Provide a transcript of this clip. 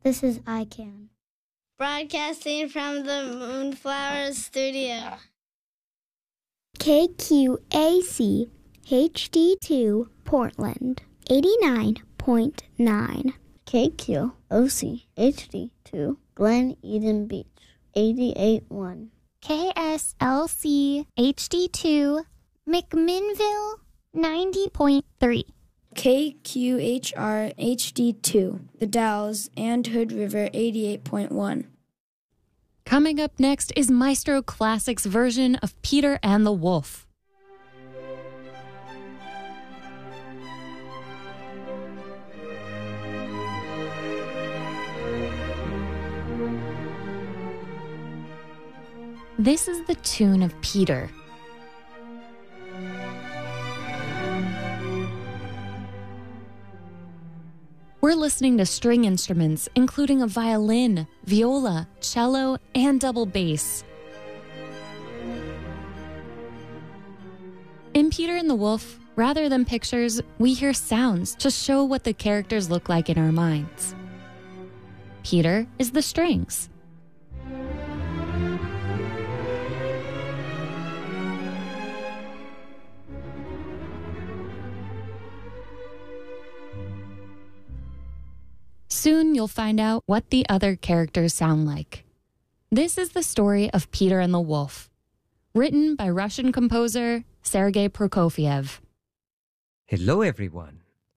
This is ICANN. Broadcasting from the Moonflower Studio. KQAC HD2 Portland 89.9. KQOC HD2 Glen Eden Beach 88.1. KSLC HD2 McMinnville 90.3. KQHR HD2 The Dalles and Hood River 88.1. Coming up next is Maestro Classic's version of Peter and the Wolf. This is the tune of Peter. We're listening to string instruments, including a violin, viola, cello, and double bass. In Peter and the Wolf, rather than pictures, we hear sounds to show what the characters look like in our minds. Peter is the strings. Soon you'll find out what the other characters sound like. This is the story of Peter and the Wolf, written by Russian composer Sergei Prokofiev. Hello, everyone.